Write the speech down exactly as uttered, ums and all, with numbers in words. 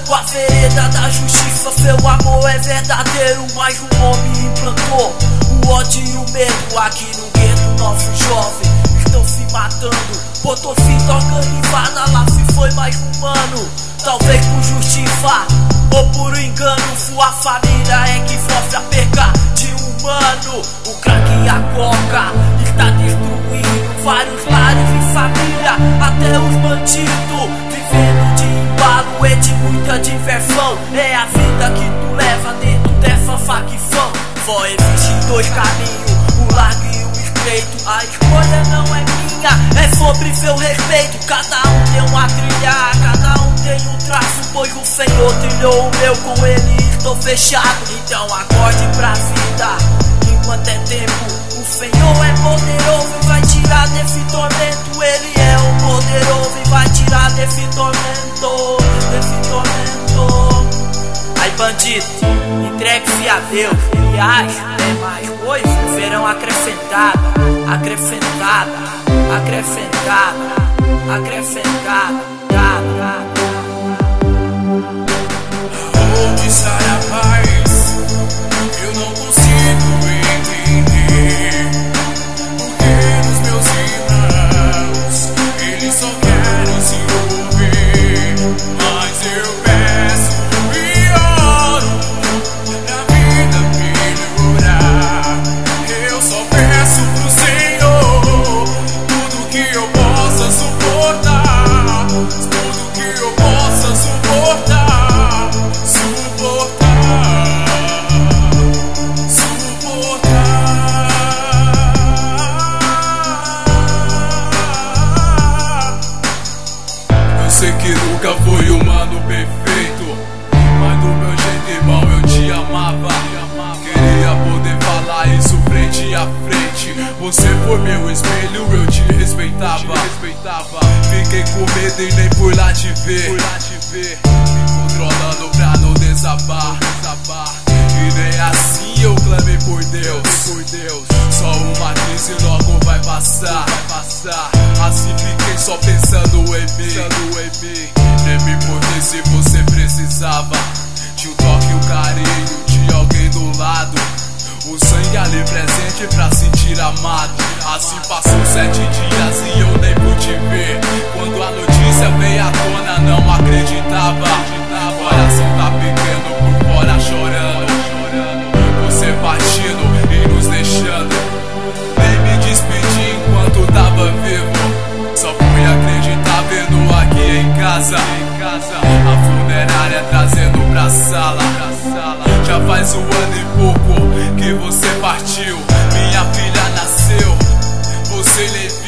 com a vereda da justiça. Seu amor é verdadeiro, mas o homem implantou o ódio e o medo. Aqui no gueto nossos jovens estão se matando por torcida organizada, lá se foi mais humano. Talvez por justiça ou por engano, sua família é que sofre a perca de um humano. O crack e a coca está destruindo vários lares e família, até os bandidos vivendo de embalo e de muita diversão. É a vida que tu leva dentro dessa facção. Só existem dois caminhos, o largo e o estreito. A escolha não é minha, é sobre seu respeito. Cada um tem uma trilha, cada um tem um traço, pois o Senhor trilhou o meu, com ele estou fechado. Então acorde pra vida, enquanto é tempo. O Senhor é poderoso e vai tirar desse tormento. Ele é o poderoso e vai tirar desse tormento, desse tormento. Aí bandido, entregue-se a Deus e acha é mais coisa. Serão acrescentadas, acrescentada, acrescentada, acrescentada, dada. Onde está a paz? Eu não consigo entender. Porque os meus irmãos, eles só querem se ouvir. Mas eu peço e oro pra vida melhorar. Eu só peço pro Senhor tudo que eu possa suportar, tudo que eu possa suportar. Sei que nunca foi um mano perfeito, mas do meu jeito, irmão, eu te amava. Queria poder falar isso frente a frente. Você foi meu espelho, eu te respeitava. Fiquei com medo e nem por lá te ver. Me controlando pra não desabar. E nem assim eu clamei por Deus. Só uma crise logo vai passar. Assim fiquei só pensando em mim. Nem me importei se você precisava de um toque, um carinho, de alguém do lado. O sangue ali presente pra sentir amado. Assim passou sete dias e eu nem pude ver. Quando a notícia veio à tona não acreditava. Coração tá pequeno por fora chorando. Você partindo e nos deixando. Nem me despedi enquanto tava vivo. Só fui acreditar vendo aqui em casa. A funerária trazendo pra sala. Já faz um ano e pouco que você partiu. Minha filha nasceu, você levou.